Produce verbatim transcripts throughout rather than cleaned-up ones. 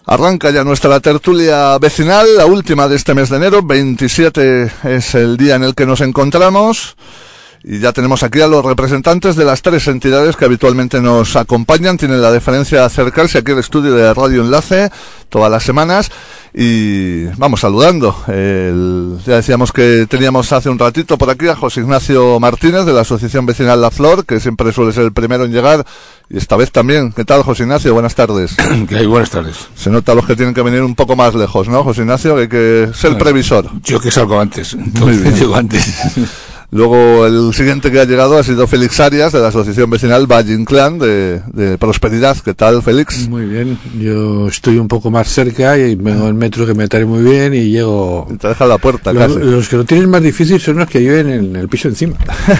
Arranca ya nuestra tertulia vecinal, la última de este mes de enero. veintisiete es el día en el que nos encontramos y ya tenemos aquí a los representantes de las tres entidades que habitualmente nos acompañan. Tienen la deferencia de acercarse aquí al estudio de Radio Enlace todas las semanas y vamos saludando. El, ya decíamos que teníamos hace un ratito por aquí a José Ignacio Martínez de la Asociación Vecinal La Flor, que siempre suele ser el primero en llegar. Y esta vez también. ¿Qué tal, José Ignacio? Buenas tardes. ¿Qué hay? Buenas tardes. Se nota los que tienen que venir un poco más lejos, ¿no, José Ignacio? Que hay que ser bueno, previsor. Yo que salgo antes. Entonces llego antes. Luego el siguiente que ha llegado ha sido Félix Arias de la Asociación Vecinal Valle Inclán de, de Prosperidad. ¿Qué tal, Félix? Muy bien. Yo estoy un poco más cerca y vengo en metro que me trae muy bien y llego... Y te deja la puerta, los, casi. Los que lo tienen más difícil son los que viven en el piso encima.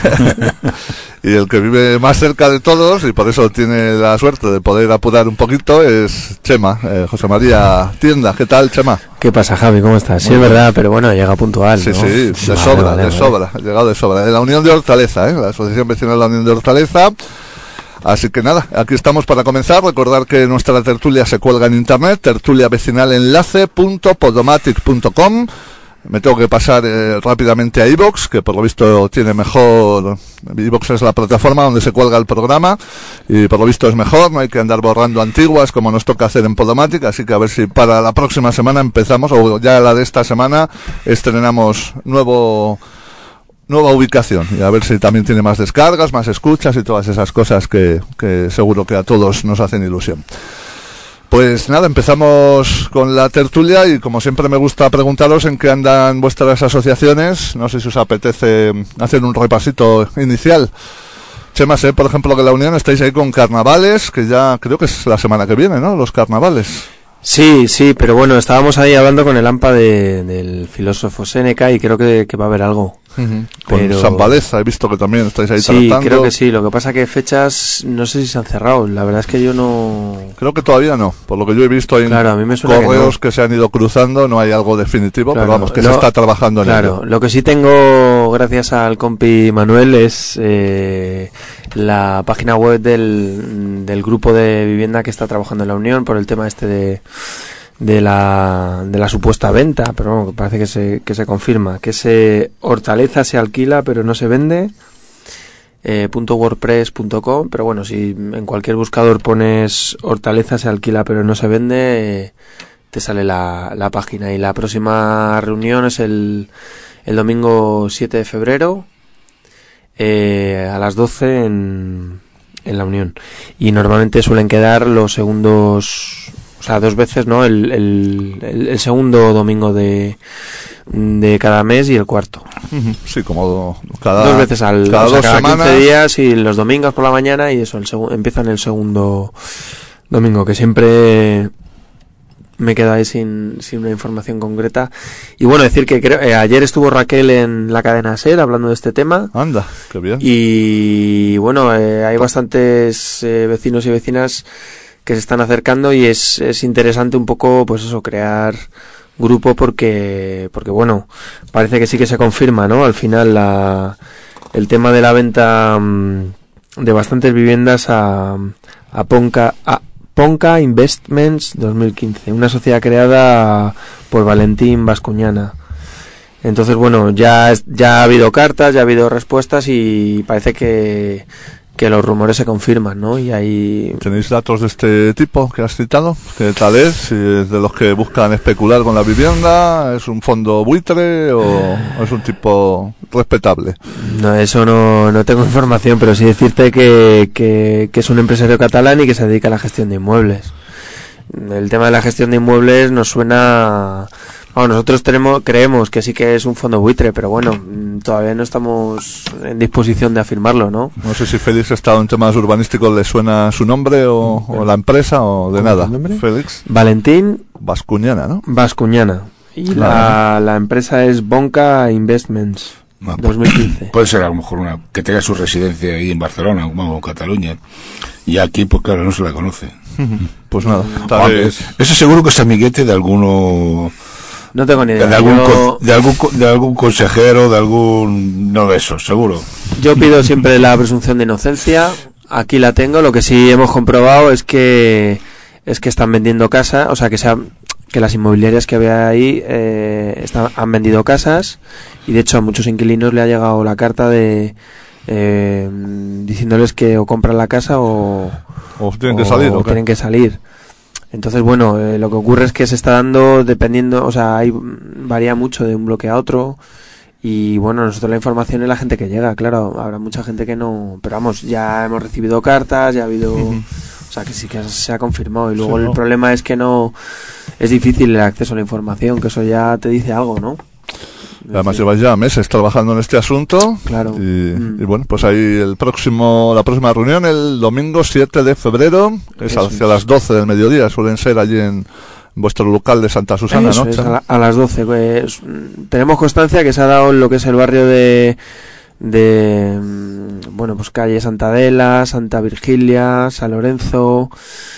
Y el que vive más cerca de todos, y por eso tiene la suerte de poder apurar un poquito, es Chema, eh, José María Tienda. ¿Qué tal, Chema? ¿Qué pasa, Javi? ¿Cómo estás? Sí, es verdad, pero bueno, llega puntual, Sí, ¿no? sí, de vale, sobra, vale, de vale. sobra, ha llegado de sobra. De la Unión de Hortaleza, ¿eh? La Asociación Vecinal de la Unión de Hortaleza. Así que nada, aquí estamos para comenzar. Recordar que nuestra tertulia se cuelga en internet, tertulia vecinal enlace punto podomatic punto com. Me tengo que pasar eh, rápidamente a iVoox, que por lo visto tiene mejor... iVoox es la plataforma donde se cuelga el programa, y por lo visto es mejor, no hay que andar borrando antiguas como nos toca hacer en Podomatic, así que a ver si para la próxima semana empezamos, o ya la de esta semana, estrenamos nuevo... nueva ubicación, y a ver si también tiene más descargas, más escuchas y todas esas cosas que, que seguro que a todos nos hacen ilusión. Pues nada, empezamos con la tertulia y como siempre me gusta preguntaros en qué andan vuestras asociaciones. No sé si os apetece hacer un repasito inicial. Chema, sé por ejemplo que la Unión estáis ahí con carnavales, que ya creo que es la semana que viene, ¿no? Los carnavales. Sí, sí, pero bueno, estábamos ahí hablando con el AMPA de, del filósofo Séneca y creo que, que va a haber algo. Uh-huh. Con Pero... San Valeza, he visto que también estáis ahí sí, tratando. Sí, creo que sí, lo que pasa que fechas no sé si se han cerrado, la verdad es que yo no... Creo que todavía no, por lo que yo he visto hay claro, a mí me suena correos que, que, no. que se han ido cruzando, no hay algo definitivo, claro, pero vamos, que lo, se está trabajando en claro, ello. Claro, lo que sí tengo, gracias al compi Manuel, es eh, la página web del, del grupo de vivienda que está trabajando en la Unión por el tema este de... de la de la supuesta venta, pero bueno, parece que se que se confirma que se Hortaleza se alquila pero no se vende, eh, punto wordpress punto com, pero bueno, si en cualquier buscador pones Hortaleza se alquila pero no se vende, eh, te sale la, la página. Y la próxima reunión es el, el domingo siete de febrero eh, a las doce en, en la Unión, y normalmente suelen quedar los segundos, o sea, dos veces, ¿no? El, el, el, el segundo domingo de, de cada mes y el cuarto. Sí, como cada... Dos veces al... Cada, o sea, dos cada semanas. quince días y los domingos por la mañana y eso, el segu- empiezan el segundo domingo, que siempre me quedo ahí sin, sin una información concreta. Y bueno, decir que creo, eh, ayer estuvo Raquel en la cadena SER hablando de este tema. Anda, qué bien. Y bueno, eh, hay bastantes eh, vecinos y vecinas que se están acercando y es, es interesante un poco, pues eso, crear grupo porque, porque bueno, parece que sí que se confirma, ¿no? Al final la, el tema de la venta mmm, de bastantes viviendas a, a Ponca, a Ponca Investments dos mil quince, una sociedad creada por Valentín Bascuñana. Entonces, bueno, ya, ya ha habido cartas, ya ha habido respuestas y parece que que los rumores se confirman, ¿no? Y ahí... ¿Tenéis datos de este tipo que has citado? ¿Qué tal es? Si es de los que buscan especular con la vivienda, ¿es un fondo buitre o, o es un tipo respetable? No, eso no, no tengo información, pero sí decirte que, que, que es un empresario catalán y que se dedica a la gestión de inmuebles. El tema de la gestión de inmuebles nos suena... Bueno, nosotros tenemos, creemos que sí que es un fondo buitre, pero bueno, todavía no estamos en disposición de afirmarlo, ¿no? No sé si Félix ha estado en temas urbanísticos, ¿le suena su nombre o, o la empresa o de nada? Félix. Valentín Bascuñana, ¿no? Bascuñana. Y la, la empresa es Bonca Investments. No, dos mil quince. Puede ser a lo mejor una que tenga su residencia ahí en Barcelona o en Cataluña. Y aquí, pues claro, no se la conoce. Pues nada. Tal vez. Eso seguro que es amiguete de alguno... No tengo ni idea. De algún, yo, de algún de algún consejero, de algún... No de eso, seguro. Yo pido siempre la presunción de inocencia. Aquí la tengo. Lo que sí hemos comprobado es que es que están vendiendo casas, o sea, que se ha, que las inmobiliarias que había ahí eh, están, han vendido casas, y de hecho a muchos inquilinos le ha llegado la carta de eh, diciéndoles que o compran la casa o, o tienen que salir, o ¿o qué? tienen que salir. Entonces, bueno, eh, lo que ocurre es que se está dando dependiendo, o sea, hay, varía mucho de un bloque a otro. Y bueno, nosotros la información es la gente que llega, claro, habrá mucha gente que no, pero vamos, ya hemos recibido cartas, ya ha habido, uh-huh. o sea, que sí que se ha confirmado. Y luego sí, el ¿no? problema es que no, es difícil el acceso a la información, que eso ya te dice algo, ¿no? Además llevas ya meses trabajando en este asunto. Claro. Y, mm. y bueno, pues ahí el próximo, la próxima reunión el domingo siete de febrero, es eso hacia es. las doce del mediodía, suelen ser allí en vuestro local de Santa Susana, eso ¿no? Es, a, la, a las doce. Pues, tenemos constancia que se ha dado en lo que es el barrio de, de bueno, pues calle Santa Adela, Santa Virgilia, San Lorenzo.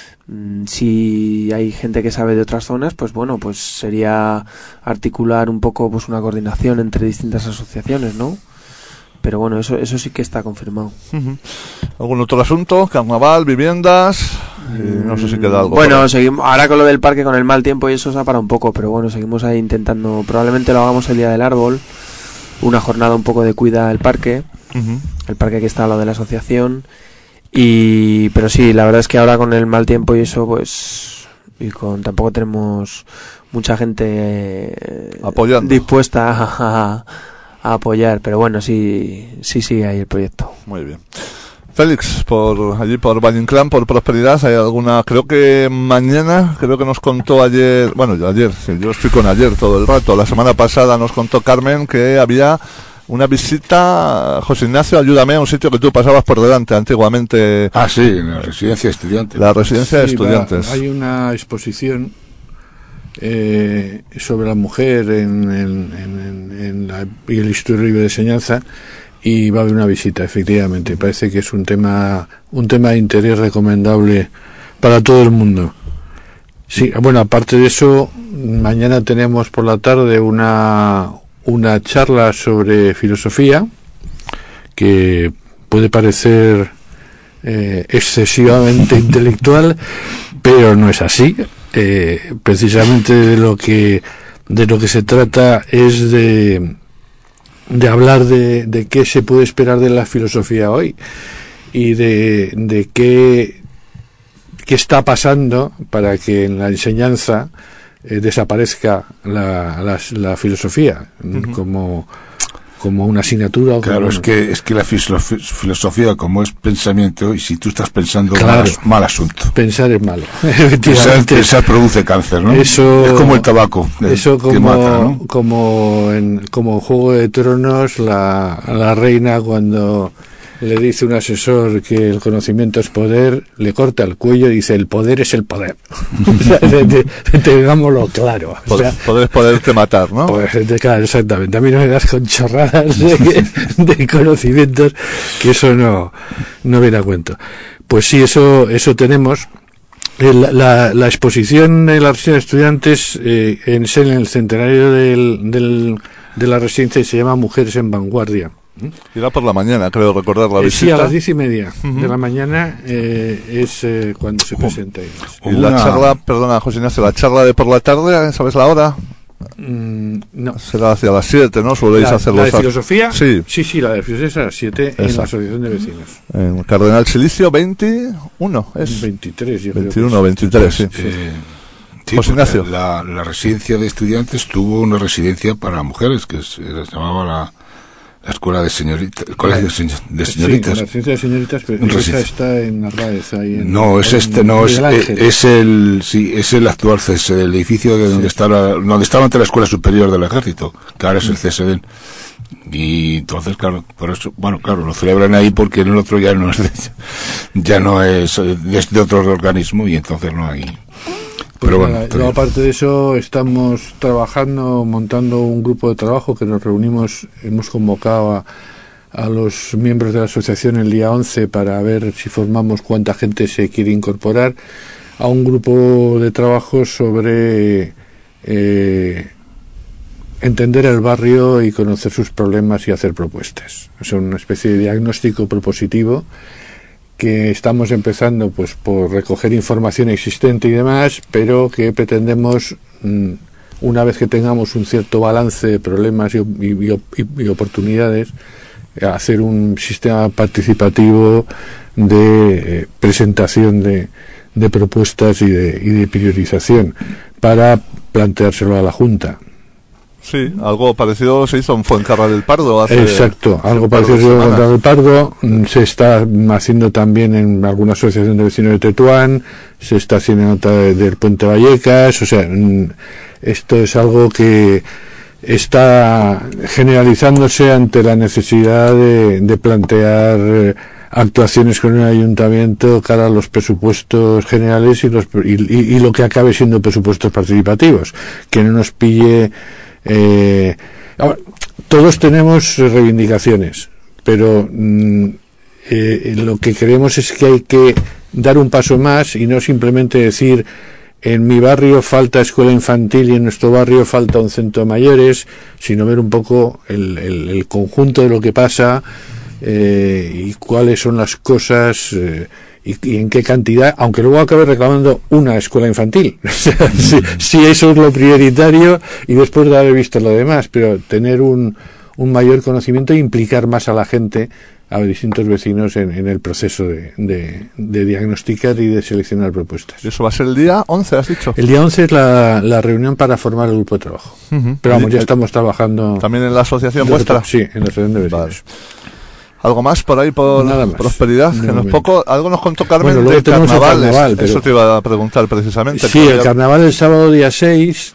Si hay gente que sabe de otras zonas, pues bueno, pues sería articular un poco pues una coordinación entre distintas asociaciones, ¿no? Pero bueno, eso eso sí que está confirmado. Uh-huh. ¿Algún otro asunto? Carnaval, viviendas, mm, no sé si queda algo. Bueno, seguimos ahora con lo del parque, con el mal tiempo y eso se ha parado un poco, pero bueno, seguimos ahí intentando, probablemente lo hagamos el día del árbol, una jornada un poco de cuida del parque, uh-huh. el parque que está a lo de la asociación. Y pero sí, la verdad es que ahora con el mal tiempo y eso, pues, y con tampoco tenemos mucha gente eh, apoyando, dispuesta a, a, a apoyar, pero bueno, sí sí sí hay el proyecto. Muy bien. Félix, por allí por Valle Inclán, por Prosperidad, hay alguna, creo que mañana, creo que nos contó ayer, bueno, yo ayer, sí, yo estoy con ayer todo el rato, la semana pasada nos contó Carmen que había una visita, José Ignacio, ayúdame, a un sitio que tú pasabas por delante antiguamente. Ah, sí, la residencia de estudiantes. La residencia sí, de estudiantes. Va, hay una exposición eh, sobre la mujer en, en, en, en la, y el Instituto Libre de Enseñanza, y va a haber una visita, efectivamente. Parece que es un tema, un tema de interés recomendable para todo el mundo. Sí, bueno, aparte de eso, mañana tenemos por la tarde una una charla sobre filosofía que puede parecer eh, excesivamente intelectual, pero no es así. Eh, precisamente de lo que de lo que se trata es de de hablar de, de qué se puede esperar de la filosofía hoy y de, de qué qué está pasando para que en la enseñanza Eh, desaparezca la, la, la filosofía uh-huh. como como una asignatura. Claro, como... es que es que la filosof- filosofía como es pensamiento, y si tú estás pensando claro, mal, mal asunto. Pensar es malo. Pensar, pensar produce cáncer, ¿no? Eso, es como el tabaco. Eso como, que mata, ¿no? como en como Juego de Tronos, la, la reina cuando le dice un asesor que el conocimiento es poder, le corta el cuello y dice el poder es el poder. O sea, de, de, de, tengámoslo claro. O sea, poder es poderte matar, ¿no? Pues, claro, exactamente. A mí no me das con chorradas de, de conocimientos, que eso no, no viene a cuento. Pues sí, eso, eso tenemos. La, la, la exposición en la residencia de estudiantes eh, en, en el centenario del, del, de la residencia se llama Mujeres en Vanguardia. Irá por la mañana, creo recordar la eh, visita. Sí, a las diez y media uh-huh. de la mañana eh, es eh, cuando se presenta. Y la una... charla, perdona José Ignacio, la charla de por la tarde, ¿sabes la hora? Mm, no. Será hacia las siete, ¿no? Soléis la, hacerlo. ¿La de filosofía? Sí. Sí, sí, la de filosofía es a las siete en la Asociación de Vecinos. En Cardenal Silicio veintiuno, ¿es? veintitrés, yo veintiuno, creo que veintitrés, sí. Eh, sí, José Ignacio. La, la residencia de estudiantes tuvo una residencia para mujeres que se, se llamaba la... La escuela de señoritas, el colegio de, señor, de señoritas. Sí, la residencia de señoritas, pero esa residencia. Está en Narváez, ahí en, no, es en, este, no, es, es, es el, sí, es el actual C S D, el edificio de donde sí. está la, donde estaba antes la Escuela Superior del Ejército, que ahora es el C S D. Y entonces, claro, por eso, bueno, claro, lo celebran ahí porque en el otro ya no es, de, ya no es, es de otro organismo y entonces no hay. Pues pero nada, bueno, pero... no, aparte de eso, estamos trabajando, montando un grupo de trabajo que nos reunimos, hemos convocado a, a los miembros de la asociación el día once para ver si formamos cuánta gente se quiere incorporar a un grupo de trabajo sobre eh, entender el barrio y conocer sus problemas y hacer propuestas. O sea, una especie de diagnóstico propositivo que estamos empezando pues por recoger información existente y demás, pero que pretendemos, mmm, una vez que tengamos un cierto balance de problemas y, y, y, y oportunidades, hacer un sistema participativo de eh, presentación de, de propuestas y de, y de priorización para planteárselo a la Junta. Sí, algo parecido se hizo en Fuencarral del Pardo hace... Exacto, algo parecido en Fuencarral del Pardo. Se está haciendo también en alguna asociación de vecinos de Tetuán, se está haciendo en otra del Puente Vallecas. O sea, esto es algo que está generalizándose ante la necesidad de, de plantear actuaciones con el ayuntamiento cara a los presupuestos generales y, los, y, y, y lo que acabe siendo presupuestos participativos, que no nos pille... Eh, todos tenemos reivindicaciones, pero mm, eh, lo que queremos es que hay que dar un paso más y no simplemente decir en mi barrio falta escuela infantil y en nuestro barrio falta un centro de mayores, sino ver un poco el, el, el conjunto de lo que pasa eh, y cuáles son las cosas eh, y, y en qué cantidad, aunque luego acabe reclamando una escuela infantil. O sea, si, si eso es lo prioritario y después de haber visto lo demás, pero tener un, un mayor conocimiento e implicar más a la gente, a distintos vecinos en, en el proceso de, de, de diagnosticar y de seleccionar propuestas. ¿Eso va a ser el día once, has dicho? El día once es la, la reunión para formar el grupo de trabajo. Uh-huh. Pero vamos, ya estamos trabajando... ¿También en la asociación vuestra? Sí, en la asociación de vecinos. Vale. ¿Algo más por ahí por Nada más. Prosperidad? No, que nos no. poco, algo nos contó Carmen bueno, de carnavales. Carnaval, pero... Eso te iba a preguntar precisamente. Sí, el carnaval el sábado día seis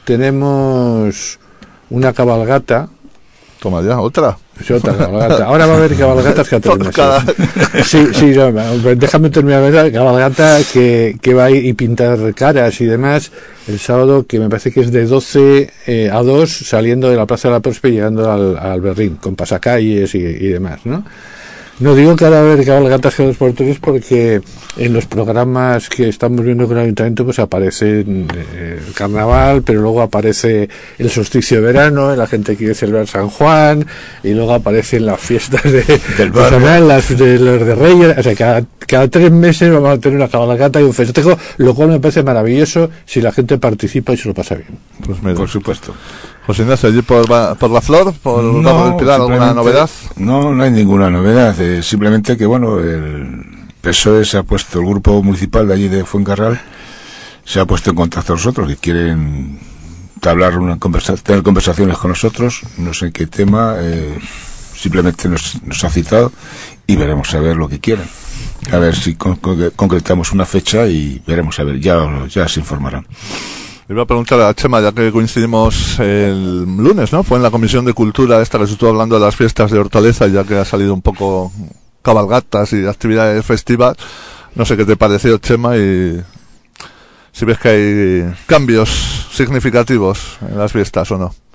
tenemos una cabalgata. Toma ya, otra. Sí, otra cabalgata. Ahora va a haber cabalgatas catalanas. Cada... Sí, sí, no, déjame terminar. La cabalgata que, que va a ir y pintar caras y demás el sábado, que me parece que es de doce eh, a dos, saliendo de la Plaza de la Prospe y llegando al, al Berrín, con pasacalles y, y demás, ¿no? No digo que ahora va a haber cabalgatas cada dos por tres porque en los programas que estamos viendo con el ayuntamiento pues aparece eh, el carnaval, pero luego aparece el solsticio de verano, la gente quiere celebrar San Juan, y luego aparecen las fiestas de, del barrio, de, las de los de Reyes. O sea, cada, cada tres meses vamos a tener una cabalgata y un festejo, lo cual me parece maravilloso si la gente participa y se lo pasa bien. Pues mira, por supuesto. José Ignacio, ¿allí por, por la Flor, por el Campo del Pilar, alguna novedad? No, no hay ninguna novedad. Eh, simplemente que, bueno, el P S O E se ha puesto, el grupo municipal de allí de Fuencarral, se ha puesto en contacto con nosotros y quieren hablar una conversa, tener conversaciones con nosotros, no sé qué tema, eh, simplemente nos, nos ha citado y veremos a ver lo que quieren. A ver si con, con, concretamos una fecha y veremos a ver, ya, ya se informarán. Le iba a preguntar a Chema, ya que coincidimos el lunes, ¿no? Fue en la Comisión de Cultura esta que se estuvo hablando de las fiestas de Hortaleza, ya que ha salido un poco cabalgatas y actividades festivas. No sé qué te pareció, Chema, y si ves que hay cambios significativos en las fiestas o no.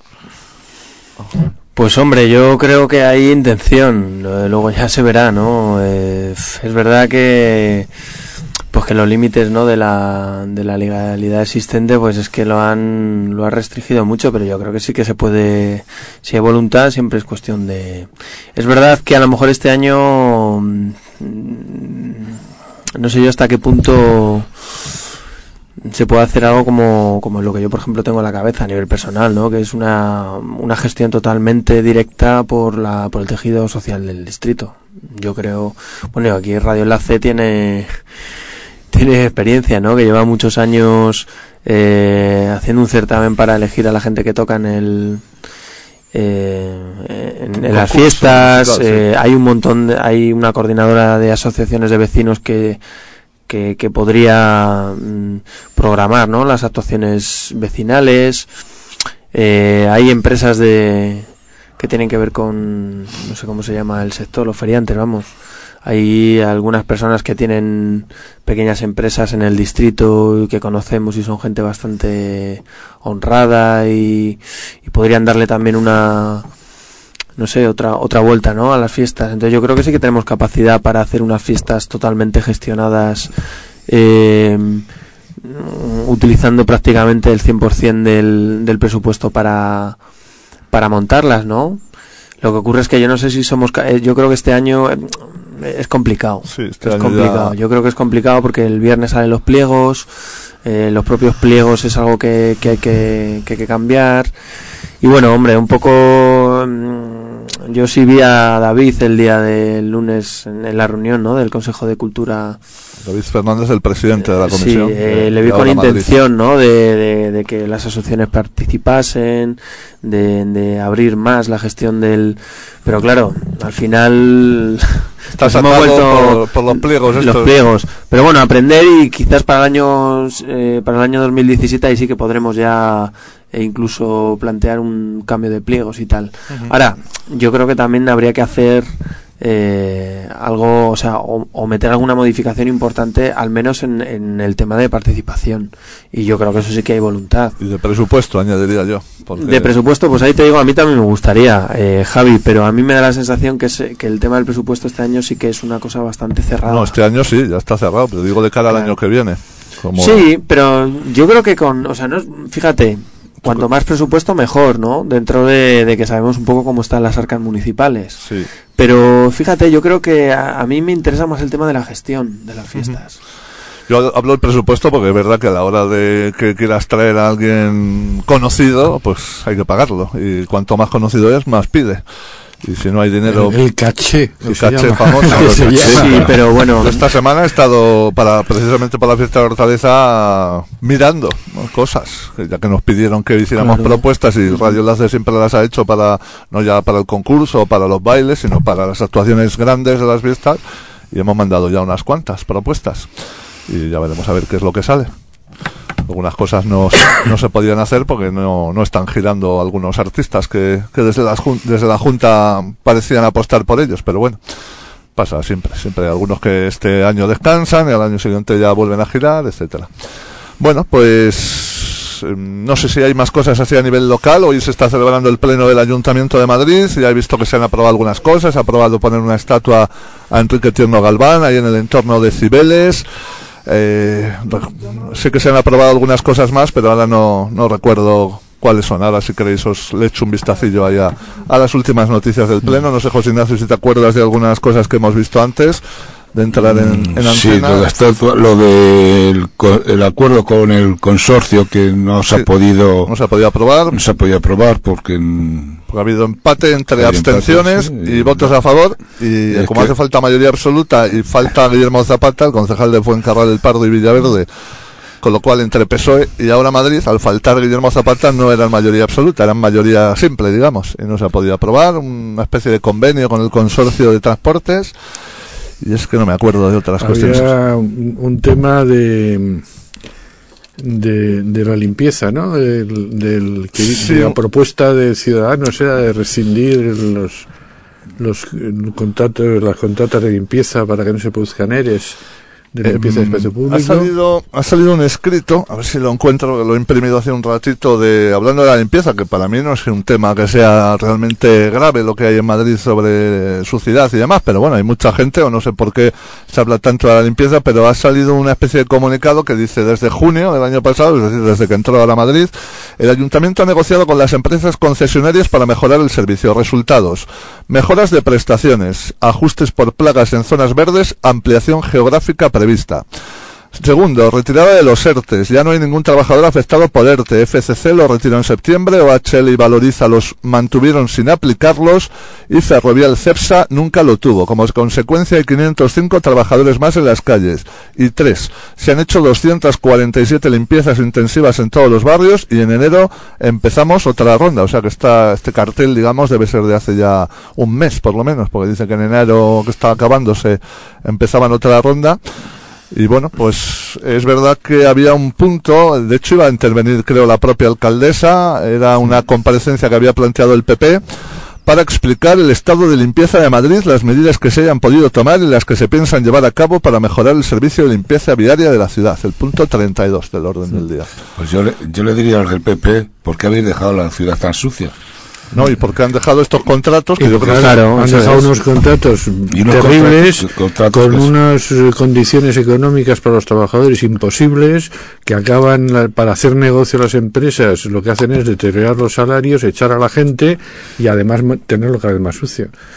Pues hombre, yo creo que hay intención, luego ya se verá, ¿no? Eh, es verdad que... pues que los límites, ¿no?, de la de la legalidad existente, pues es que lo han lo ha restringido mucho, pero yo creo que sí que se puede, si hay voluntad, siempre es cuestión de... Es verdad que a lo mejor este año no sé yo hasta qué punto se puede hacer algo como, como lo que yo, por ejemplo, tengo en la cabeza a nivel personal, ¿no?, que es una una gestión totalmente directa por la por el tejido social del distrito. Yo creo, bueno, aquí Radio Enlace tiene tiene experiencia, ¿no?, que lleva muchos años eh, haciendo un certamen para elegir a la gente que toca en el eh, en, en las fiestas. eh, hay un montón de, hay una coordinadora de asociaciones de vecinos que que, que podría mm, programar, ¿no?, las actuaciones vecinales. Eh, hay empresas de que tienen que ver con, no sé cómo se llama el sector, los feriantes, vamos. Hay algunas personas que tienen pequeñas empresas en el distrito y que conocemos y son gente bastante honrada y, y podrían darle también una, no sé, otra otra vuelta, ¿no?, a las fiestas. Entonces yo creo que sí que tenemos capacidad para hacer unas fiestas totalmente gestionadas, eh, utilizando prácticamente el cien por ciento del, del presupuesto para, para montarlas, ¿no? Lo que ocurre es que yo no sé si somos... Yo creo que este año... es complicado. Sí, este es año complicado. ya... Yo creo que es complicado porque el viernes salen los pliegos, eh, los propios pliegos es algo que, que, hay que, que hay que cambiar. Y bueno, hombre, un poco... Mmm, yo sí vi a David el día del lunes en, en la reunión, ¿no?, del Consejo de Cultura. David Fernández, el presidente de la comisión. Sí, eh, le vi con intención, ¿no?, de, de, de que las asociaciones participasen, de, de abrir más la gestión del... Pero claro, al final... Estás hemos atado vuelto por, por los pliegos los estos. pliegos. Pero bueno, aprender y quizás para el año eh, para el año dos mil diecisiete ahí sí que podremos ya e incluso plantear un cambio de pliegos y tal. Uh-huh. Ahora, yo creo que también habría que hacer eh, algo, o sea, o, o meter alguna modificación importante, al menos en, en el tema de participación. Y yo creo que eso sí que hay voluntad. Y de presupuesto, añadiría yo. Porque... De presupuesto, pues ahí te digo, a mí también me gustaría, eh, Javi, pero a mí me da la sensación que, es, que el tema del presupuesto este año sí que es una cosa bastante cerrada. No, este año sí, ya está cerrado, pero digo de cara claro. al año que viene. Como... Sí, pero yo creo que con, o sea, no, fíjate, cuanto más presupuesto mejor, ¿no? Dentro de, de que sabemos un poco cómo están las arcas municipales. Sí. Pero fíjate, yo creo que a, a mí me interesa más el tema de la gestión de las fiestas. Uh-huh. Yo hablo del presupuesto porque es verdad que a la hora de que quieras traer a alguien conocido, pues hay que pagarlo. Y cuanto más conocido es, más pide. Y si no hay dinero... El, el caché. El caché famoso. Se sí, pero bueno... Yo esta semana he estado, para precisamente para la fiesta de Hortaleza, mirando, ¿no?, cosas. Ya que nos pidieron que hiciéramos claro. propuestas y Radio Enlace siempre las ha hecho para, no ya para el concurso o para los bailes, sino para las actuaciones grandes de las fiestas. Y hemos mandado ya unas cuantas propuestas. Y ya veremos a ver qué es lo que sale. Algunas cosas no, no se podían hacer porque no, no están girando algunos artistas que, que desde, las, desde la Junta parecían apostar por ellos, pero bueno, pasa siempre, siempre hay algunos que este año descansan y al año siguiente ya vuelven a girar, etcétera. Bueno, pues no sé si hay más cosas así a nivel local. Hoy se está celebrando el pleno del Ayuntamiento de Madrid, ya he visto que se han aprobado algunas cosas, se ha aprobado poner una estatua a Enrique Tierno Galván ahí en el entorno de Cibeles. Eh, sé que se han aprobado algunas cosas más, pero ahora no, no recuerdo cuáles son. Ahora, si queréis, os le echo un vistacillo ahí a, a las últimas noticias del pleno. No sé, José Ignacio, si te acuerdas de algunas cosas que hemos visto antes de entrar en, en sí, antena. lo de estatua, lo del el acuerdo con el consorcio que no se sí, ha podido no se ha podido aprobar no se ha podido aprobar porque, porque ha habido empate entre abstenciones empate, sí, y, y votos a favor y como que... hace falta mayoría absoluta y falta Guillermo Zapata, el concejal de Fuencarral del Pardo y Villaverde, con lo cual entre P S O E y ahora Madrid, al faltar Guillermo Zapata, no eran mayoría absoluta, eran mayoría simple, digamos, y no se ha podido aprobar. Una especie de convenio con el consorcio de transportes. Y es que no me acuerdo de otras Había cuestiones. Un, un tema de, de de la limpieza, ¿no? Del, del que sí. de la propuesta de Ciudadanos era de rescindir los los contratos, las contratas de limpieza para que no se produzcan eres de la limpieza eh, de espacio público. Ha salido, ha salido un escrito, a ver si lo encuentro, lo he imprimido hace un ratito, de hablando de la limpieza, que para mí no es un tema que sea realmente grave lo que hay en Madrid sobre su ciudad y demás, pero bueno, hay mucha gente, o no sé por qué se habla tanto de la limpieza, pero ha salido una especie de comunicado que dice: desde junio del año pasado, es decir, desde que entró a la Madrid, el Ayuntamiento ha negociado con las empresas concesionarias para mejorar el servicio. Resultados: mejoras de prestaciones, ajustes por plagas en zonas verdes, ampliación geográfica prevista. Segundo, retirada de los ERTES. Ya no hay ningún trabajador afectado por ERTE. F C C lo retiró en septiembre, O H L y Valoriza los mantuvieron sin aplicarlos y Ferrovial Cepsa nunca lo tuvo. Como consecuencia hay quinientos cinco trabajadores más en las calles. Y tres, se han hecho doscientas cuarenta y siete limpiezas intensivas en todos los barrios y en enero empezamos otra ronda. O sea que está, este cartel, digamos, debe ser de hace ya un mes por lo menos, porque dice que en enero, que estaba acabándose, empezaban otra ronda. Y bueno, pues es verdad que había un punto, de hecho iba a intervenir creo la propia alcaldesa, era una comparecencia que había planteado el P P para explicar el estado de limpieza de Madrid, las medidas que se hayan podido tomar y las que se piensan llevar a cabo para mejorar el servicio de limpieza viaria de la ciudad, el punto treinta y dos del orden del día. Pues yo le, yo le diría al del P P, ¿por qué habéis dejado la ciudad tan sucia? No, y porque han dejado estos contratos que y yo creo claro, que han dejado es. unos contratos y unos terribles contratos, contratos con pues. unas uh, condiciones económicas para los trabajadores imposibles, que acaban la, para hacer negocio las empresas lo que hacen es deteriorar los salarios, echar a la gente y además tenerlo cada vez más sucio.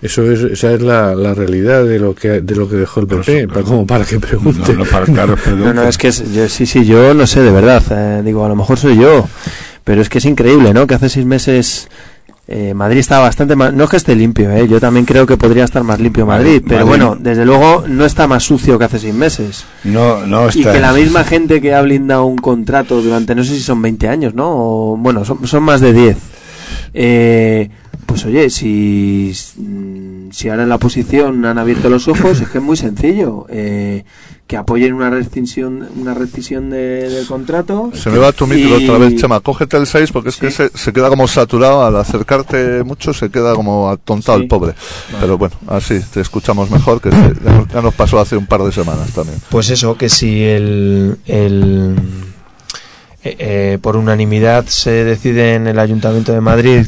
Eso es, esa es la, la realidad de lo que de lo que dejó el P P, pero, para, como para que pregunte. No, no, para, claro, no, no, es que es, yo, sí, sí, yo no sé, de verdad, eh, digo, a lo mejor soy yo, pero es que es increíble, ¿no? Que hace seis meses eh, Madrid está bastante más, no es que esté limpio, ¿eh? Yo también creo que podría estar más limpio Madrid, Madrid pero Madrid, bueno, desde luego no está más sucio que hace seis meses. No, no está. Y que la misma gente que ha blindado un contrato durante, no sé si son veinte años, ¿no? O, bueno, son, son más de diez. Eh, pues oye, si si ahora en la oposición han abierto los ojos, es que es muy sencillo, eh, que apoyen una rescisión una rescisión de, del contrato. Se me va tu micro y... otra vez, Chema, cógete el seis porque es sí. que se, se queda como saturado, al acercarte mucho se queda como atontado sí. el pobre, vale. Pero bueno, así te escuchamos mejor, que ya nos, ya nos pasó hace un par de semanas también. Pues eso, que si el... el Eh, eh, por unanimidad se decide en el Ayuntamiento de Madrid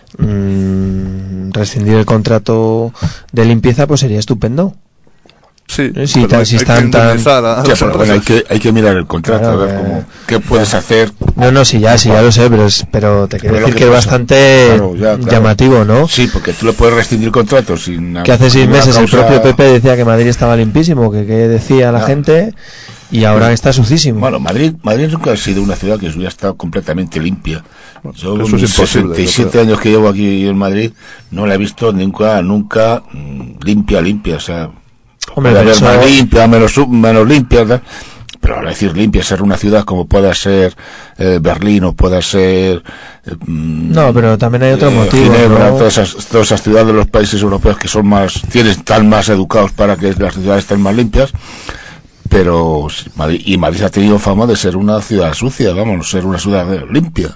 mmm, rescindir el contrato de limpieza, pues sería estupendo. Sí, si, tan, hay, si hay están que tan ya, pero bueno, hay que hay que mirar el contrato, claro, a ver cómo, qué puedes ya. hacer. No, no, sí, ya, sí, ya lo sé, pero es, pero te quiero pero decir que, que es bastante claro, ya, claro. llamativo, ¿no? Sí, porque tú le puedes rescindir el contrato sin. Que hace seis meses causa... el propio P P decía que Madrid estaba limpísimo, que qué decía la ya. gente. Y ahora está sucísimo. Bueno, Madrid Madrid nunca ha sido una ciudad que hubiera estado completamente limpia. Yo, eso es imposible. sesenta y siete años que llevo aquí en Madrid, no la he visto nunca, nunca limpia, limpia. O sea, Hombre, puede haber eso... más limpia, menos, menos limpia, ¿verdad? Pero ahora decir limpia, ser una ciudad como pueda ser eh, Berlín o pueda ser... Eh, no, pero también hay otro eh, motivo, Ginebra, ¿no? todas esas, todas esas ciudades de los países europeos que son más, tienen, están más educados para que las ciudades estén más limpias. Pero Madrid, y Madrid ha tenido fama de ser una ciudad sucia, vamos, ser una ciudad limpia.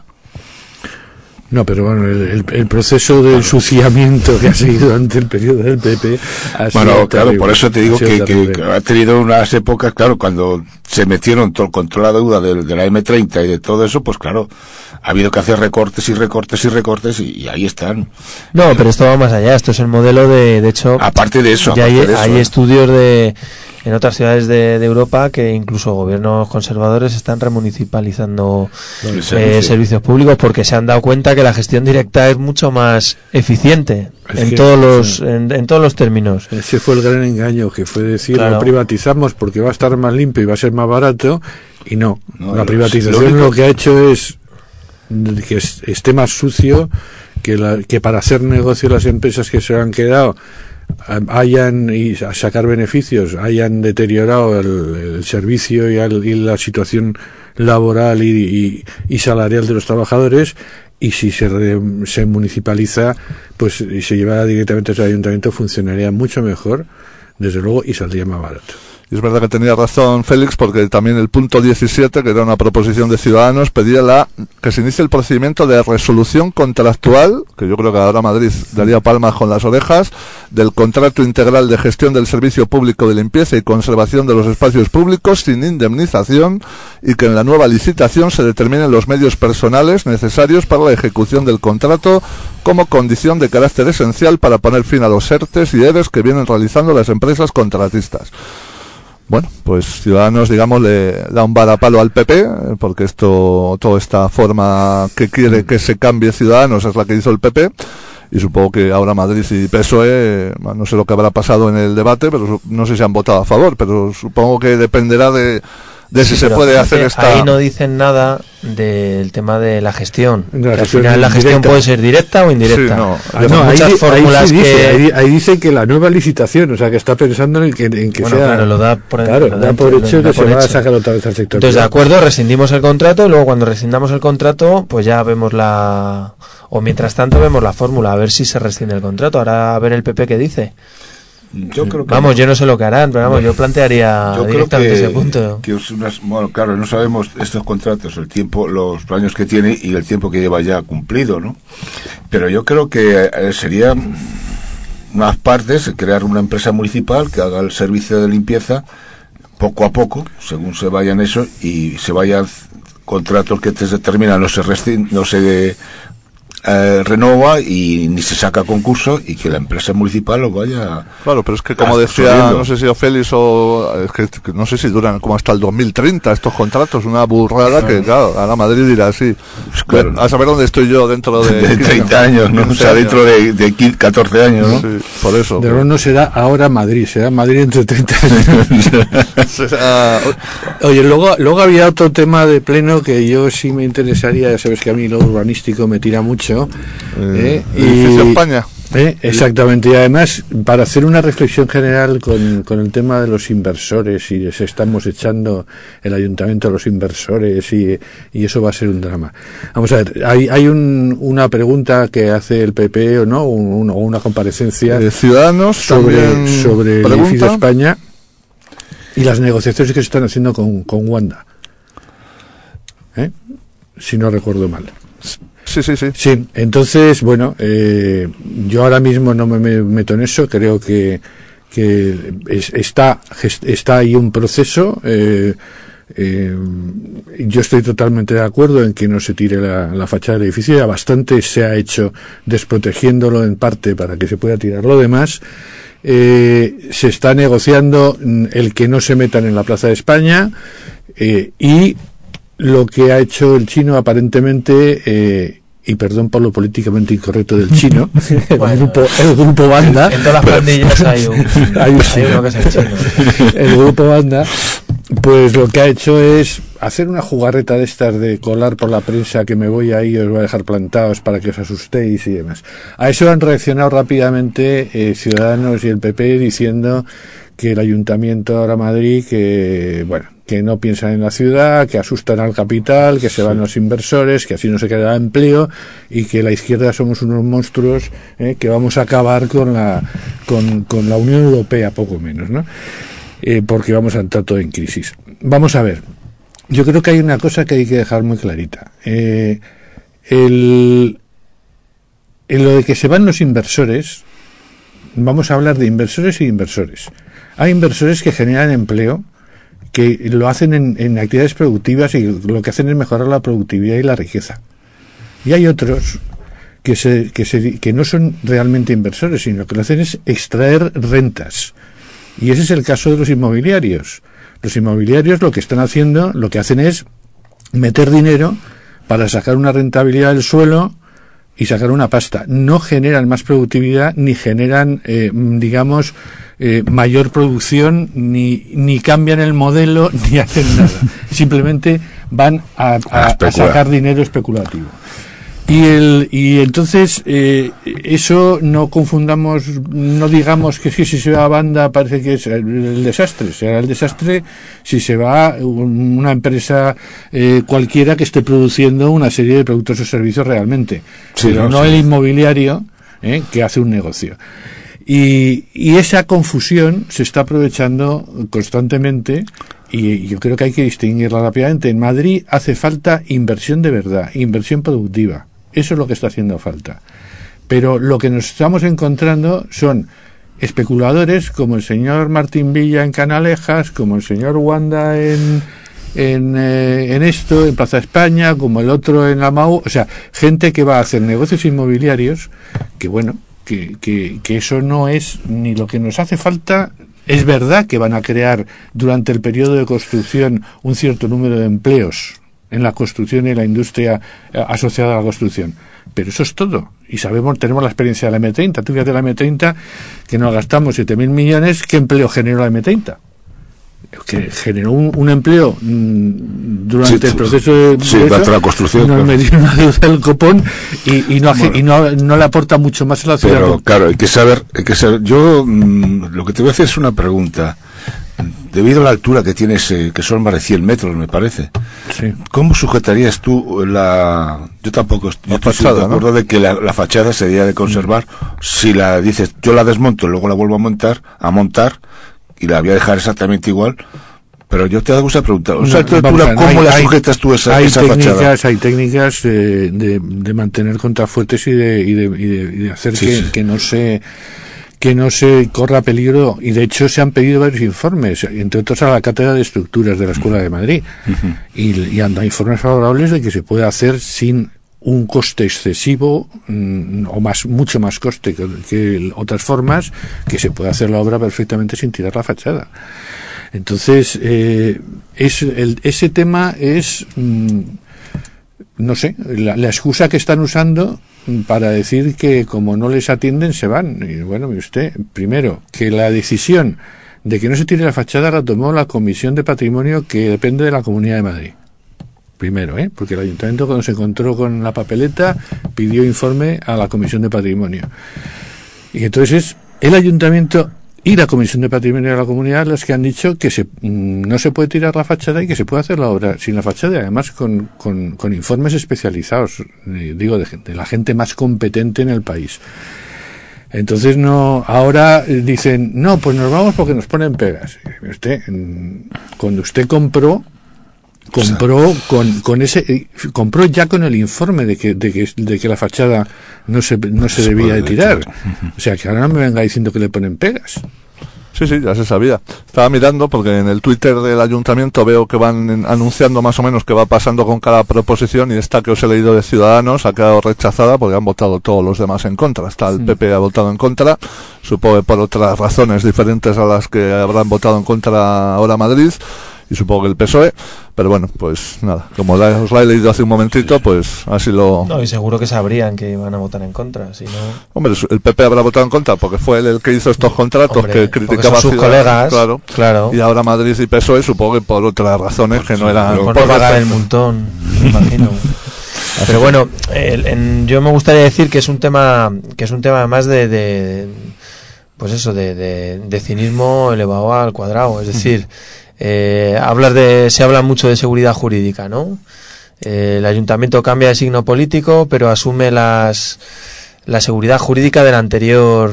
No, pero bueno, el, el, el proceso de ensuciamiento que ha seguido durante el periodo del P P ha sido bueno, claro, terrible, por eso te digo que, que, que ha tenido unas épocas, claro, cuando se metieron todo el control de la deuda de, de la eme treinta y de todo eso, pues claro, ha habido que hacer recortes y recortes y recortes y, y ahí están. No, pero esto va más allá, esto es el modelo de, de hecho... Aparte de eso, ya aparte hay, de eso, hay ¿eh? estudios de... en otras ciudades de, de Europa que incluso gobiernos conservadores están remunicipalizando sí, eh, servicio. servicios públicos porque se han dado cuenta que la gestión directa es mucho más eficiente es en que, todos los sí. en, en todos los términos. Ese fue el gran engaño, que fue decir claro. lo privatizamos porque va a estar más limpio y va a ser más barato, y no, no la privatización lo, único... lo que ha hecho es que esté más sucio, que, la, que para hacer negocio las empresas que se han quedado hayan y a sacar beneficios hayan deteriorado el, el servicio y, al, y la situación laboral y, y, y salarial de los trabajadores, y si se, re, se municipaliza pues y se llevara directamente al ayuntamiento funcionaría mucho mejor, desde luego, y saldría más barato. Y es verdad que tenía razón Félix, porque también el punto diecisiete, que era una proposición de Ciudadanos, pedía la que se inicie el procedimiento de resolución contractual, que yo creo que ahora Madrid daría palmas con las orejas, del contrato integral de gestión del servicio público de limpieza y conservación de los espacios públicos sin indemnización, y que en la nueva licitación se determinen los medios personales necesarios para la ejecución del contrato como condición de carácter esencial para poner fin a los ERTES y ERES que vienen realizando las empresas contratistas. Bueno, pues Ciudadanos, digamos, le da un varapalo al P P, porque esto, toda esta forma que quiere que se cambie Ciudadanos es la que hizo el P P, y supongo que ahora Madrid y P S O E, no sé lo que habrá pasado en el debate, pero no sé si han votado a favor, pero supongo que dependerá de, de si sí, se puede hacer esta... Ahí no dicen nada del tema de la gestión, la que gestión al final la gestión indirecta. puede ser directa o indirecta. Sí, no. Ah, no, muchas ahí, fórmulas ahí sí que... dice, ahí, ahí dice que la nueva licitación, o sea, que está pensando en que, en que bueno, sea... claro, lo da por, claro, lo da por lo hecho da que se por va a hecho. sacar otra vez al sector. Entonces, de privado. acuerdo, rescindimos el contrato, y luego cuando rescindamos el contrato, pues ya vemos la... o mientras tanto vemos la fórmula, a ver si se rescinde el contrato. Ahora a ver el P P qué dice. Yo creo que vamos, no. yo no sé lo que harán, pero vamos, yo plantearía yo directamente creo que, ese punto. Que es unas, bueno, claro, no sabemos estos contratos, el tiempo, los años que tiene y el tiempo que lleva ya cumplido, ¿no? Pero yo creo que eh, sería unas partes crear una empresa municipal que haga el servicio de limpieza poco a poco, según se vayan eso, y se vayan contratos que te determinan, no se rescin, no se eh, renova y ni se saca concurso y que la empresa municipal lo vaya. Claro, pero es que como decía, no sé si Félix o es que no sé si duran como hasta el dos mil treinta estos contratos, una burrada claro. que claro, ahora Madrid dirá así, pues claro. a saber dónde estoy yo dentro de, de treinta años, ¿no? O sea, dentro de, de catorce años, ¿no? Sí, por eso. De verdad no será ahora Madrid, será Madrid entre treinta años. será... Oye, luego luego había otro tema de pleno que yo sí me interesaría, ya sabes que a mí lo urbanístico me tira mucho. Eh, ¿eh? Edificio y, España. Eh, exactamente, y además para hacer una reflexión general con, con el tema de los inversores, y les estamos echando el ayuntamiento a los inversores y, y eso va a ser un drama. Vamos a ver, hay, hay un, una pregunta que hace el P P o no, un, una comparecencia de Ciudadanos sobre, sobre el edificio España y las negociaciones que se están haciendo con, con Wanda, ¿eh? Si no recuerdo mal. Sí, sí, sí. Sí, entonces, bueno, eh, yo ahora mismo no me meto en eso, creo que, que es, está, está ahí un proceso, eh, eh, yo estoy totalmente de acuerdo en que no se tire la, la fachada del edificio, ya bastante se ha hecho desprotegiéndolo en parte para que se pueda tirar lo demás. Eh, se está negociando el que no se metan en la Plaza de España eh, y lo que ha hecho el chino aparentemente, eh, y perdón por lo políticamente incorrecto del chino, el, bueno, grupo, el grupo Banda. En todas las pandillas hay, un, hay, un, hay uno que es el chino. El grupo Banda, pues lo que ha hecho es hacer una jugarreta de estas de colar por la prensa que me voy ahí y os voy a dejar plantados para que os asustéis y demás. A eso han reaccionado rápidamente eh, Ciudadanos y el P P diciendo que el Ayuntamiento ahora Madrid, que bueno, que no piensan en la ciudad, que asustan al capital, que se van los inversores, que así no se creará empleo y que la izquierda somos unos monstruos eh, que vamos a acabar con la con, con la Unión Europea, poco menos, ¿no? Eh, porque vamos a entrar todo en crisis. Vamos a ver, yo creo que hay una cosa que hay que dejar muy clarita. Eh, el, en lo de que se van los inversores, vamos a hablar de inversores y inversores. Hay inversores que generan empleo, que lo hacen en, en actividades productivas y lo que hacen es mejorar la productividad y la riqueza. Y hay otros que, se, que, se, que no son realmente inversores, sino que lo hacen es extraer rentas. Y ese es el caso de los inmobiliarios. Los inmobiliarios lo que están haciendo, lo que hacen es meter dinero para sacar una rentabilidad del suelo y sacar una pasta. No generan más productividad, ni generan, eh, digamos, eh, mayor producción, ni, ni cambian el modelo, ni hacen nada. Simplemente van a, a, a sacar dinero especulativo. Y el y entonces eh, eso no confundamos, no digamos que si, si se va a Banda parece que es el, el desastre, será el desastre si se va una empresa eh, cualquiera que esté produciendo una serie de productos o servicios realmente, sí, pero no, no sí. El inmobiliario eh, que hace un negocio. Y, y esa confusión se está aprovechando constantemente. Y yo creo que hay que distinguirla rápidamente. En Madrid hace falta inversión de verdad, inversión productiva. Eso es lo que está haciendo falta. Pero lo que nos estamos encontrando son especuladores como el señor Martín Villa en Canalejas, como el señor Wanda en en, eh, en esto, en Plaza España, como el otro en la M A U. O sea, gente que va a hacer negocios inmobiliarios que, bueno, que, que, que eso no es ni lo que nos hace falta. Es verdad que van a crear durante el periodo de construcción un cierto número de empleos en la construcción y la industria eh, asociada a la construcción, pero eso es todo. Y sabemos, tenemos la experiencia de la eme treinta. Tú fíjate la eme treinta, que nos gastamos siete mil millones, ¿qué empleo generó la eme treinta? Que generó un, un empleo mmm, durante sí, el proceso de, sí, de eso, la construcción. Nos claro. metió una deuda del copón y, y, no, bueno, y no, no le aporta mucho más a la ciudad. Pero claro, hay que saber, hay que saber. Yo mmm, lo que te voy a hacer es una pregunta. Debido a la altura que tienes, eh, que son más de cien metros, me parece. Sí. ¿Cómo sujetarías tú la...? Yo tampoco estoy, la yo fachada, estoy de acuerdo, ¿no?, de que la, la fachada se debía de conservar. Mm. Si la dices, yo la desmonto, luego la vuelvo a montar, a montar, y la voy a dejar exactamente igual. Pero yo te hago esa pregunta. O sea, no, altura, ¿cómo hay, la sujetas tú esa, hay esa técnicas, fachada? Hay técnicas eh, de, de mantener contrafuertes y de, y de, y de, y de hacer sí, que, sí. que no se... que no se corra peligro, y de hecho se han pedido varios informes, entre otros a la Cátedra de Estructuras de la Escuela de Madrid, uh-huh. y, y hay informes favorables de que se puede hacer sin un coste excesivo mmm, o más mucho más coste que, que otras formas, que se puede hacer la obra perfectamente sin tirar la fachada. Entonces eh, es el, ese tema es mmm, no sé, la, la excusa que están usando para decir que como no les atienden se van. Y bueno, mire usted, primero, que la decisión de que no se tire la fachada la tomó la Comisión de Patrimonio, que depende de la Comunidad de Madrid. Primero, ¿eh? Porque el Ayuntamiento, cuando se encontró con la papeleta, pidió informe a la Comisión de Patrimonio. Y entonces el Ayuntamiento y la Comisión de Patrimonio de la Comunidad las que han dicho que se, mmm, no se puede tirar la fachada y que se puede hacer la obra sin la fachada, y además con, con, con informes especializados, eh, digo, de, de la gente más competente en el país. Entonces no, ahora dicen, no, pues nos vamos porque nos ponen pegas. Usted, cuando usted compró, compró con, con ese, compró ya con el informe de que, de que, de que la fachada no se, no se debía de tirar. O sea, que ahora no me venga diciendo que le ponen pegas. Sí, sí, ya se sabía. Estaba mirando porque en el Twitter del Ayuntamiento veo que van anunciando más o menos qué va pasando con cada proposición, y esta que os he leído de Ciudadanos ha quedado rechazada porque han votado todos los demás en contra. Hasta el P P ha votado en contra, supongo que por otras razones diferentes a las que habrán votado en contra ahora Madrid, y supongo que el P S O E, pero bueno, pues nada, como la, os la he leído hace un momentito, pues así lo... No, y seguro que sabrían que iban a votar en contra, si no... Hombre, el P P habrá votado en contra porque fue él el que hizo estos contratos. Hombre, que criticaba a sus colegas, claro, claro. Y ahora Madrid y P S O E supongo que por otras razones que no eran... Por no pagar el montón, me imagino. Pero bueno, el, en, yo me gustaría decir que es un tema, que es un tema además de... de pues eso, de, de, de cinismo elevado al cuadrado, es decir... Eh, hablar de, se habla mucho de seguridad jurídica, ¿no? Eh, el ayuntamiento cambia de signo político, pero asume las la seguridad jurídica del anterior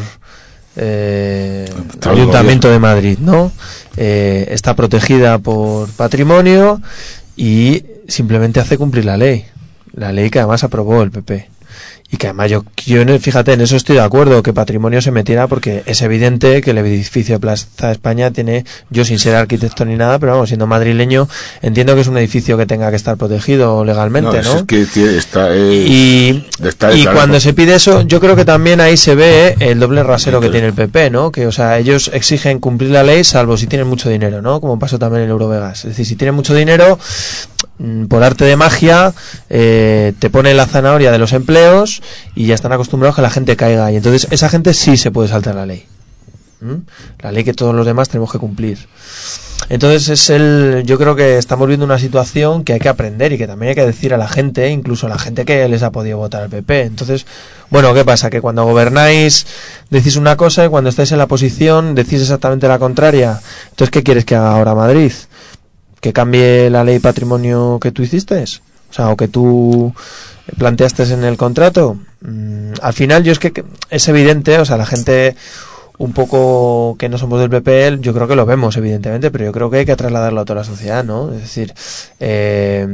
eh, ayuntamiento de Madrid, ¿no? Eh, está protegida por patrimonio y simplemente hace cumplir la ley, la ley que además aprobó el P P. Y que además yo, yo, fíjate, en eso estoy de acuerdo, que patrimonio se metiera, porque es evidente que el edificio de Plaza España tiene, yo sin ser arquitecto ni nada, pero vamos, siendo madrileño, entiendo que es un edificio que tenga que estar protegido legalmente, ¿no? ¿no? Es que tiene, está, eh, y está y cuando se pide eso, yo creo que también ahí se ve el doble rasero que tiene el P P, ¿no? Que, o sea, ellos exigen cumplir la ley salvo si tienen mucho dinero, ¿no? Como pasó también en Eurovegas. Es decir, si tienen mucho dinero, por arte de magia, eh, te ponen la zanahoria de los empleos y ya están acostumbrados a que la gente caiga, y entonces esa gente sí se puede saltar la ley. ¿Mm? La ley que todos los demás tenemos que cumplir. Entonces es el, yo creo que estamos viendo una situación que hay que aprender y que también hay que decir a la gente, incluso a la gente que les ha podido votar al P P. Entonces, bueno, ¿qué pasa? Que cuando gobernáis decís una cosa y cuando estáis en la oposición decís exactamente la contraria. Entonces, ¿qué quieres que haga ahora Madrid? ¿Que cambie la ley patrimonio que tú hiciste? O sea, o que tú planteaste en el contrato. Mm, al final yo es que es evidente, o sea, la gente un poco que no somos del P P, yo creo que lo vemos evidentemente, pero yo creo que hay que trasladarlo a toda la sociedad, ¿no? Es decir, eh,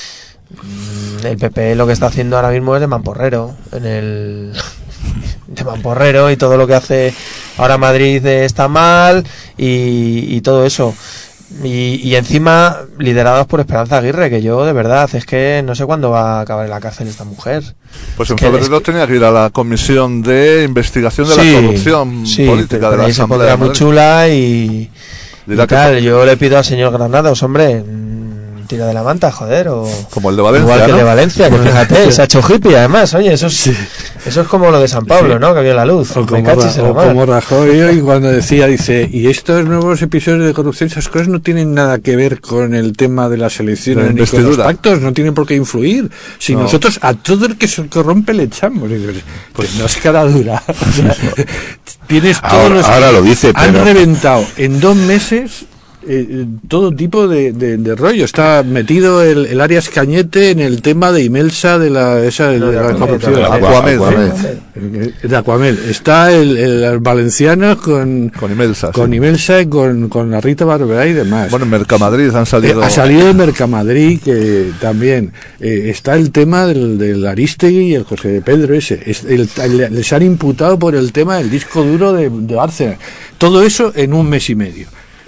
el P P lo que está haciendo ahora mismo es de mamporrero, en el de mamporrero, y todo lo que hace ahora Madrid está mal y, y todo eso. Y, y encima liderados por Esperanza Aguirre, que yo de verdad es que no sé cuándo va a acabar en la cárcel esta mujer. Pues en febrero tenía que ir a la comisión de investigación de sí, la corrupción sí, política de la Asamblea de Madrid. Muy chula y, y tal. Yo le pido al señor Granados, hombre, tira de la manta, joder, o como el de Valencia, igual que ¿no? el de Valencia, que fíjate, se ha hecho hippie además, oye, eso es, sí. Eso es como lo de San Pablo, sí. ¿no? Que había la luz, o como, Ra o como Rajoy, y cuando decía, dice, y estos nuevos episodios de corrupción, esas cosas no tienen nada que ver con el tema de las elecciones ni con los pactos, no tienen por qué influir, si no. Nosotros a todo el que se corrompe le echamos, y dices, pues no es cara dura, o sea, tienes todos ahora, los ahora lo dice, han pero... reventado en dos meses Eh, todo tipo de, de, de rollo. Está metido el, el Arias Cañete en el tema de Imelsa, de la esa de, de la corrupción de Aquamel, de Aquamel. Está el, el valenciano con con Imelsa, con sí. Imelsa y con, con la Rita Barberá y demás. Bueno, en Mercamadrid han salido. Eh, ha salido en Mercamadrid, que también eh, está el tema del, del Aristegui y el José de Pedro ese. Es, el, el, les han imputado por el tema del disco duro de, de Bárcenas. Todo eso en un mes y medio.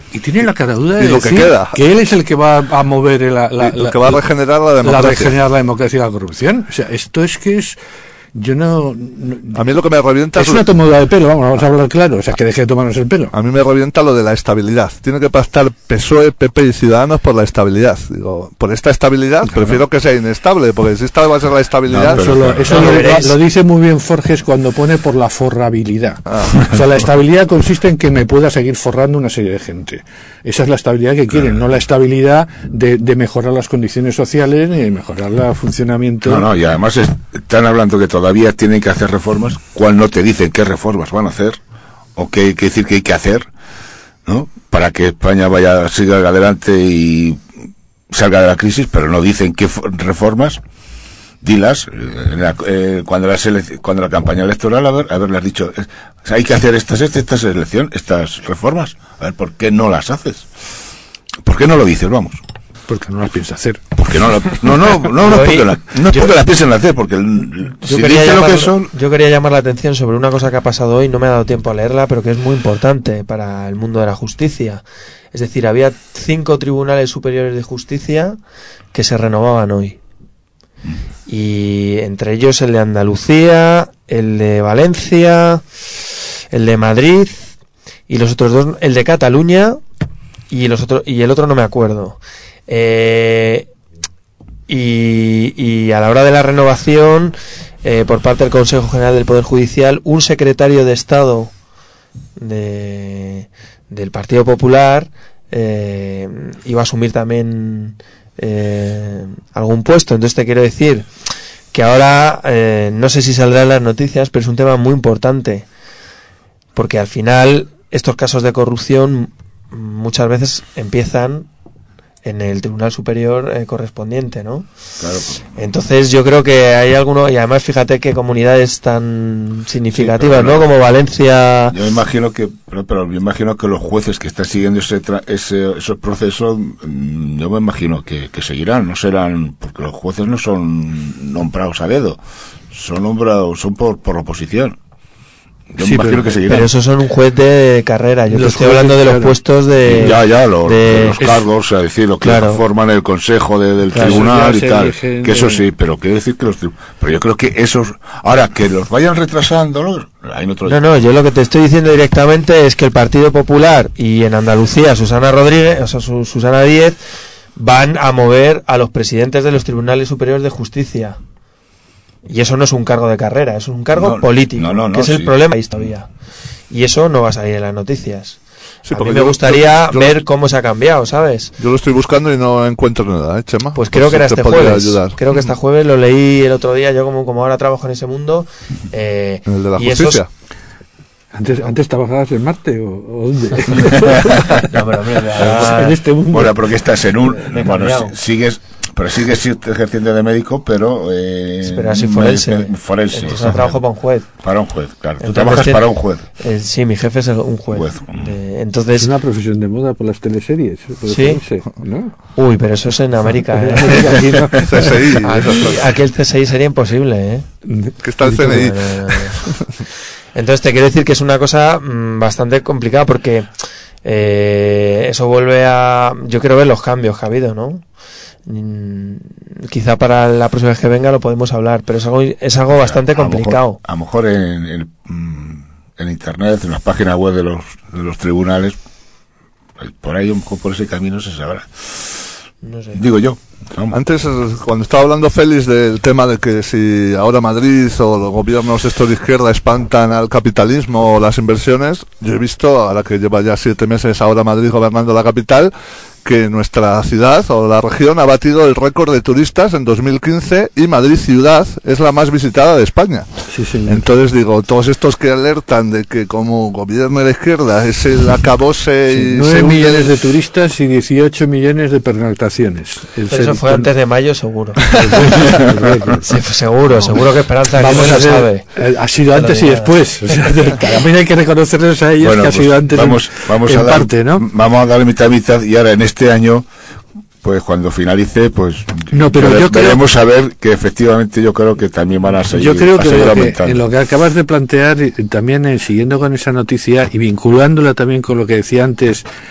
Y tiene la cara duda de y lo decir que, queda. que él es el que va a mover la, la, y lo la, que va a regenerar la democracia. La regenerar la democracia y la corrupción. O sea, esto es que es... Yo no, no... A mí lo que me revienta... Es una tomadura de pelo, vamos, vamos a hablar claro. O sea, que deje de tomarnos el pelo. A mí me revienta lo de la estabilidad. Tiene que pactar P S O E, P P y Ciudadanos por la estabilidad. Digo, por esta estabilidad claro. Prefiero que sea inestable, porque si esta va a ser la estabilidad... No, eso lo, eso no, lo, lo, lo dice muy bien Forges cuando pone por la forrabilidad. Ah. O sea, la estabilidad consiste en que me pueda seguir forrando una serie de gente. Esa es la estabilidad que quieren, no la estabilidad de, de mejorar las condiciones sociales ni de mejorar el funcionamiento. No, no, y además es, están hablando que todavía tienen que hacer reformas, cual no te dicen qué reformas van a hacer, o qué, qué decir que hay que hacer, ¿no? Para que España vaya, siga adelante y salga de la crisis, pero no dicen qué reformas. Dilas, eh, la, eh, cuando, la cuando la campaña electoral, a ver, haberles dicho, eh, hay que hacer estas, estas elecciones, estas reformas, a ver, ¿por qué no las haces? ¿Por qué no lo dices, vamos? Porque no las piensa hacer. Porque no, la, no, no, no, no, no, es porque, la, no es porque las piensen hacer, porque el, yo, si quería dice llamar, lo que son... yo quería llamar la atención sobre una cosa que ha pasado hoy, no me ha dado tiempo a leerla, pero que es muy importante para el mundo de la justicia. Es decir, había cinco tribunales superiores de justicia que se renovaban hoy. Y entre ellos el de Andalucía, el de Valencia, el de Madrid y los otros dos, el de Cataluña y los otros y el otro no me acuerdo. Eh, y, y a la hora de la renovación, eh, por parte del Consejo General del Poder Judicial, un secretario de Estado de, del Partido Popular eh, iba a asumir también Eh, algún puesto. Entonces te quiero decir que ahora eh, no sé si saldrá en las noticias, pero es un tema muy importante, porque al final estos casos de corrupción muchas veces empiezan en el Tribunal Superior eh, correspondiente, ¿no? Claro. Entonces yo creo que hay alguno, y además fíjate que comunidades tan significativas, sí, ¿no? no, Como Valencia. Yo imagino que, pero, pero yo imagino que los jueces que están siguiendo ese, tra ese esos procesos, yo me imagino que, que seguirán, no serán, porque los jueces no son nombrados a dedo, son nombrados, son por, por oposición. Yo sí, me imagino pero, que seguirán. Pero esos son un juez de carrera. Yo te estoy hablando de los claro. puestos de... Ya, ya, los, de, de los cargos, es, o sea, decir, lo que claro. forman el consejo de, del claro, tribunal y tal. Que eso sí, pero quiero decir que los... Pero yo creo que esos... Ahora, que los vayan retrasando, ¿no? Hay otro... No, no, yo lo que te estoy diciendo directamente es que el Partido Popular y en Andalucía Susana Rodríguez, o sea, su, Susana Díez, van a mover a los presidentes de los tribunales superiores de justicia. Y eso no es un cargo de carrera, es un cargo no, político, no, no, no, que es sí. el problema ahí todavía. Y eso no va a salir en las noticias. Sí, a mí me gustaría yo, yo, ver cómo se ha cambiado, ¿sabes? Yo lo estoy buscando y no encuentro nada, ¿eh, Chema? Pues creo pues que era este jueves. Ayudar. Creo que este jueves lo leí el otro día, yo como, como ahora trabajo en ese mundo. Eh, ¿En el de la y justicia? Esos... ¿Antes, ¿Antes trabajabas en Marte o, o dónde? No, pero hombre, ah, en este mundo. Bueno, porque estás en un... Bueno, sigues... Pero sigues ejerciendo de médico, pero... Eh, pero así forense. Forense. Entonces no trabajo para un juez. Para un juez, claro. Tú trabajas para un juez. Eh, sí, mi jefe es un juez. juez. De, entonces... Es una profesión de moda por las teleseries. Por sí. Forense, ¿no? Uy, pero eso es en América. ¿eh? Aquí, no. C S I. Aquí, aquí el C S I sería imposible, ¿eh? Que está el C N I. No, no, no, no. Entonces te quiero decir que es una cosa mmm, bastante complicada porque eh, eso vuelve a... Yo quiero ver los cambios que ha habido, ¿no? Quizá para la próxima vez que venga lo podemos hablar, pero es algo es algo bastante complicado. A lo mejor, a lo mejor en, en, en internet, en las páginas web de los de los tribunales, por ahí por ese camino se sabrá. No sé. Digo yo. Vamos. Antes, cuando estaba hablando Félix del tema de que si ahora Madrid o los gobiernos estos de izquierda espantan al capitalismo o las inversiones, yo he visto, ahora que lleva ya siete meses ahora Madrid gobernando la capital, que nuestra ciudad o la región ha batido el récord de turistas en dos mil quince y Madrid ciudad es la más visitada de España. Sí, señor. Entonces digo, todos estos que alertan de que como gobierno de la izquierda es el acabose sí, y nueve millones de turistas y dieciocho millones de pernoctaciones. El Pero eso fue antes de mayo seguro. Sí, seguro, no, seguro que Esperanza vamos que a lo sabe. Ha sido antes y después. O sea, también hay que reconocerles a ellos bueno, que ha pues sido antes vamos, en, vamos en a dar, parte, ¿no? Vamos a darle mitad a mitad y ahora en este año, pues cuando finalice, pues no, pero yo veremos creo, a ver que efectivamente yo creo que también van a seguir. Yo creo que, lo que en lo que acabas de plantear, también eh, siguiendo con esa noticia y vinculándola también con lo que decía antes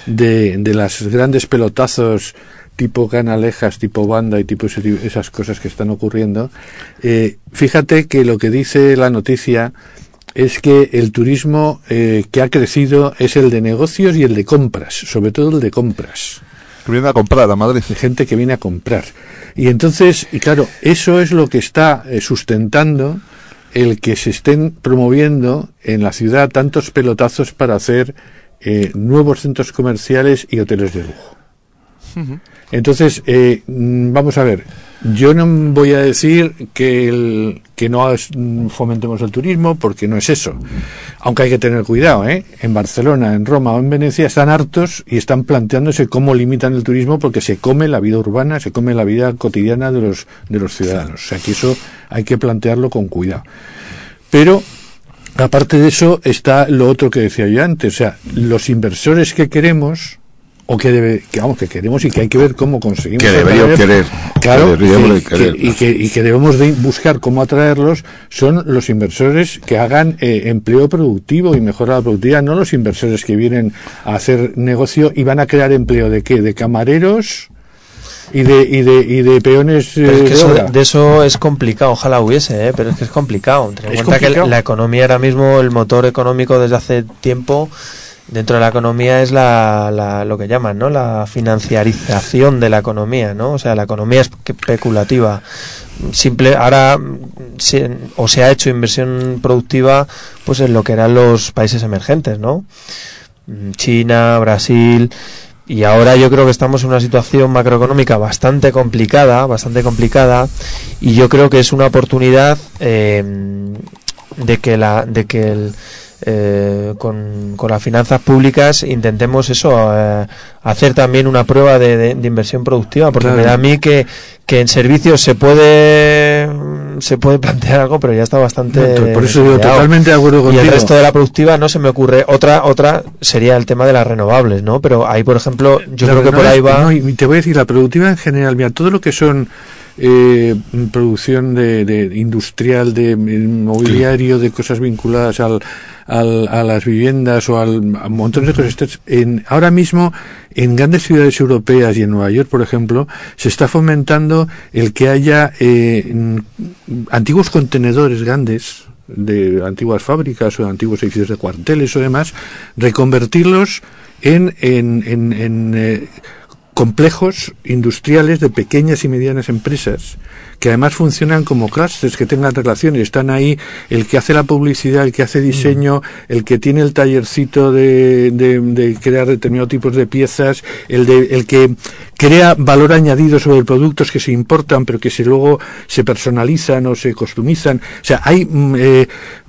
de, de las grandes pelotazos tipo Canalejas, tipo Banda y tipo esas cosas que están ocurriendo, eh, fíjate que lo que dice la noticia es que el turismo eh, que ha crecido es el de negocios y el de compras, sobre todo el de compras. Que viene a comprar a Madrid. De gente que viene a comprar. Y entonces, y claro, eso es lo que está eh, sustentando el que se estén promoviendo en la ciudad tantos pelotazos para hacer eh, nuevos centros comerciales y hoteles de lujo. Uh-huh. Entonces, eh, vamos a ver, yo no voy a decir que, el, que no fomentemos el turismo, porque no es eso. Aunque hay que tener cuidado, ¿eh? En Barcelona, en Roma o en Venecia están hartos y están planteándose cómo limitan el turismo, porque se come la vida urbana, se come la vida cotidiana de los, de los ciudadanos. O sea, que eso hay que plantearlo con cuidado. Pero, aparte de eso, está lo otro que decía yo antes. O sea, los inversores que queremos... o que debe, que vamos, que queremos y que hay que ver cómo conseguimos que deberíamos querer, claro, que deberíamos que, querer, que, y, que, y que debemos de buscar cómo atraerlos son los inversores que hagan eh, empleo productivo y mejorar la productividad, no los inversores que vienen a hacer negocio y van a crear empleo de qué, de camareros y de y de y de peones. Pero es que de, eso, de eso es complicado, ojalá hubiese, ¿eh? Pero es que es complicado. Ten en es cuenta complicado. que la economía ahora mismo, el motor económico desde hace tiempo dentro de la economía es la, la lo que llaman, ¿no? La financiarización de la economía, ¿no? O sea, la economía es especulativa. Simple, ahora se, o se ha hecho inversión productiva pues en lo que eran los países emergentes, ¿no? China, Brasil, y ahora yo creo que estamos en una situación macroeconómica bastante complicada, bastante complicada, y yo creo que es una oportunidad eh, de que la de que el Eh, con, con las finanzas públicas intentemos eso, eh, hacer también una prueba de, de, de inversión productiva, porque claro, me da a mí que, que en servicios se puede se puede plantear algo, pero ya está bastante no, por eso digo, totalmente de acuerdo contigo. Y el resto de la productiva no se me ocurre. Otra otra sería el tema de las renovables, ¿no? Pero ahí, por ejemplo, yo la creo que por ahí va. No, y te voy a decir, la productiva en general, mira, todo lo que son Eh, producción de, de industrial, de mobiliario, de cosas vinculadas al, al, a las viviendas o al, a montones de cosas. En, ahora mismo, en grandes ciudades europeas y en Nueva York, por ejemplo, se está fomentando el que haya eh, antiguos contenedores grandes de antiguas fábricas o de antiguos edificios de cuarteles o demás, reconvertirlos en, en, en, en eh, complejos industriales de pequeñas y medianas empresas que además funcionan como clusters, que tengan relaciones. Están ahí el que hace la publicidad, el que hace diseño, el que tiene el tallercito de, de, de crear determinados tipos de piezas, el de el que crea valor añadido sobre productos que se importan pero que se luego se personalizan o se customizan. O sea, hay eh,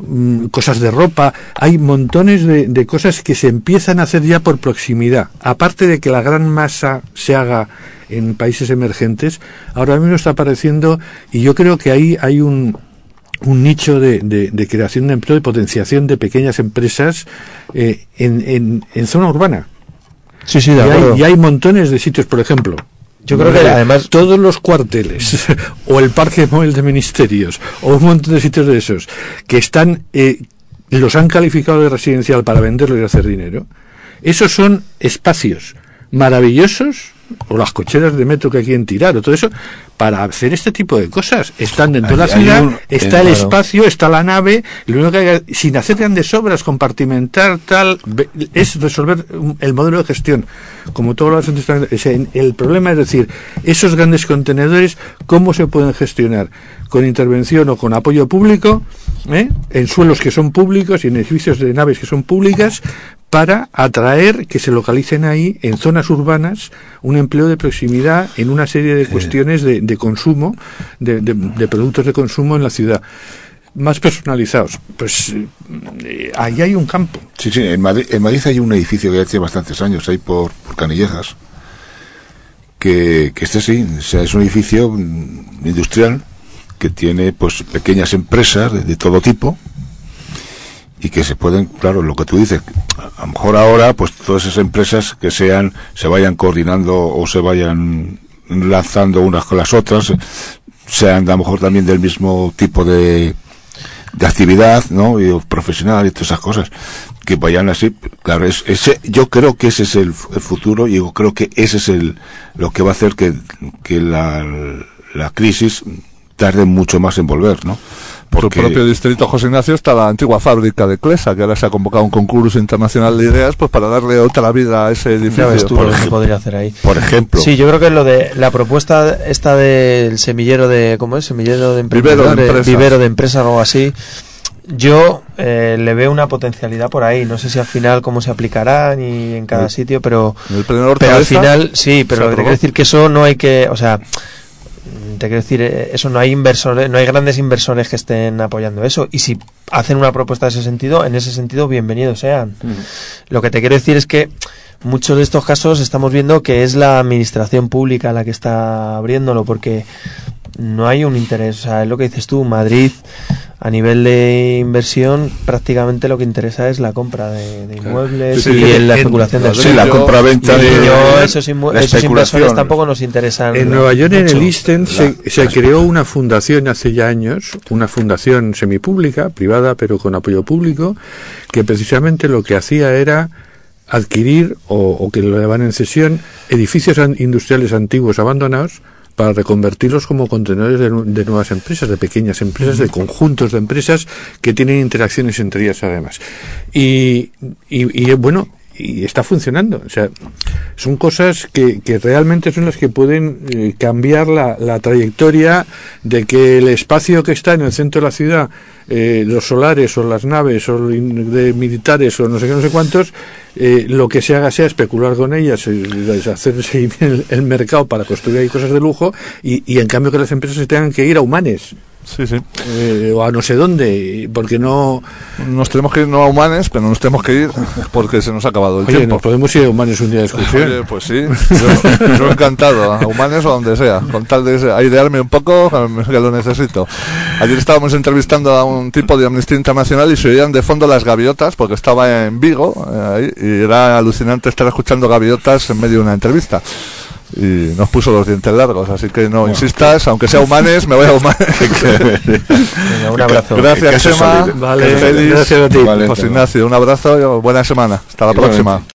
cosas de ropa, hay montones de, de cosas que se empiezan a hacer ya por proximidad. Aparte de que la gran masa se haga en países emergentes, ahora mismo está apareciendo, y yo creo que ahí hay un un nicho de, de, de creación de empleo, de potenciación de pequeñas empresas eh, en, en, en zona urbana. Sí, sí, de y acuerdo. Hay, y hay montones de sitios, por ejemplo. Yo creo que además todos los cuarteles o el parque móvil de ministerios o un montón de sitios de esos que están eh, los han calificado de residencial para venderlos y hacer dinero. Esos son espacios maravillosos, o las cocheras de metro que quieren tirar o todo eso, para hacer este tipo de cosas. Están dentro de la ciudad, un, está el claro. espacio, está la nave, lo único que hay, sin hacer grandes obras, compartimentar, tal, es resolver el modelo de gestión, como todos los antes. El problema es decir, esos grandes contenedores, ¿cómo se pueden gestionar? Con intervención o con apoyo público, ¿eh? En suelos que son públicos y en edificios de naves que son públicas, para atraer que se localicen ahí, en zonas urbanas, un empleo de proximidad en una serie de cuestiones de, de consumo, de, de, de productos de consumo en la ciudad, más personalizados. Pues eh, ahí hay un campo. Sí, sí, en Madrid, en Madrid hay un edificio que ya tiene bastantes años, ahí por, por Canillejas, que, que este sí, o sea, es un edificio industrial que tiene pues pequeñas empresas de, de todo tipo, y que se pueden, claro, lo que tú dices, a lo mejor ahora pues todas esas empresas que sean, se vayan coordinando o se vayan lanzando unas con las otras, sean a lo mejor también del mismo tipo de de actividad, ¿no? Y profesional y todas esas cosas, que vayan así, claro, es, ese, yo creo que ese es el, el futuro, y yo creo que ese es el lo que va a hacer que, que la, la crisis tarde mucho más en volver, ¿no? Porque... Su propio distrito, José Ignacio, está la antigua fábrica de Clesa, que ahora se ha convocado un concurso internacional de ideas pues para darle otra vida a ese edificio. Ya tú lo que podría hacer ahí. Por ejemplo. Sí, yo creo que lo de la propuesta esta del semillero de, ¿cómo es? Semillero de emprendedores, vivero de empresas, vivero de empresas o algo así. Yo eh, le veo una potencialidad por ahí. No sé si al final cómo se aplicará ni en cada el, sitio, pero, pero al final sí. Pero lo que te quiero decir que eso no hay que, o sea, te quiero decir, eso no hay inversores, no hay grandes inversores que estén apoyando eso. Y si hacen una propuesta de ese sentido, en ese sentido, bienvenidos sean. Mm. Lo que te quiero decir es que muchos de estos casos estamos viendo que es la administración pública la que está abriéndolo, porque no hay un interés. O sea, es lo que dices tú, Madrid, a nivel de inversión, prácticamente lo que interesa es la compra de, de inmuebles sí, sí, y en la especulación de sí, la compra-venta de, de esos, esos inversores tampoco nos interesan. En Nueva York, mucho. En el East End, se, se creó una fundación hace ya años, una fundación semipública, privada, pero con apoyo público, que precisamente lo que hacía era adquirir, o, o que lo llevan en cesión, edificios an, industriales antiguos abandonados, para reconvertirlos como contenedores de, de nuevas empresas, de pequeñas empresas, de conjuntos de empresas que tienen interacciones entre ellas además. Y, y, y bueno, y está funcionando. O sea, son cosas que, que realmente son las que pueden eh, cambiar la, la trayectoria de que el espacio que está en el centro de la ciudad, eh, los solares o las naves o de militares o no sé qué, no sé cuántos, eh, lo que se haga sea especular con ellas, eh, hacerse el, el mercado para construir ahí cosas de lujo, y, y en cambio que las empresas se tengan que ir a Humanes. Sí, sí. Eh, o a no sé dónde, porque no... Nos tenemos que ir no a Humanes, pero nos tenemos que ir porque se nos ha acabado el Oye, tiempo. ¿nos podemos ir a Humanes un día de excursión? Oye, pues sí, yo, yo encantado, a Humanes o a donde sea, con tal de airearme un poco, que lo necesito. Ayer estábamos entrevistando a un tipo de Amnistía Internacional y se oían de fondo las gaviotas, porque estaba en Vigo, eh, ahí, y era alucinante estar escuchando gaviotas en medio de una entrevista. Y nos puso los dientes largos, así que no insistas, aunque sea Humanes, me voy a Humanes. Venga, un abrazo. Gracias, Chema. Vale, feliz. Gracias a ti. Vale, José Ignacio, un abrazo y buena semana. Hasta la próxima.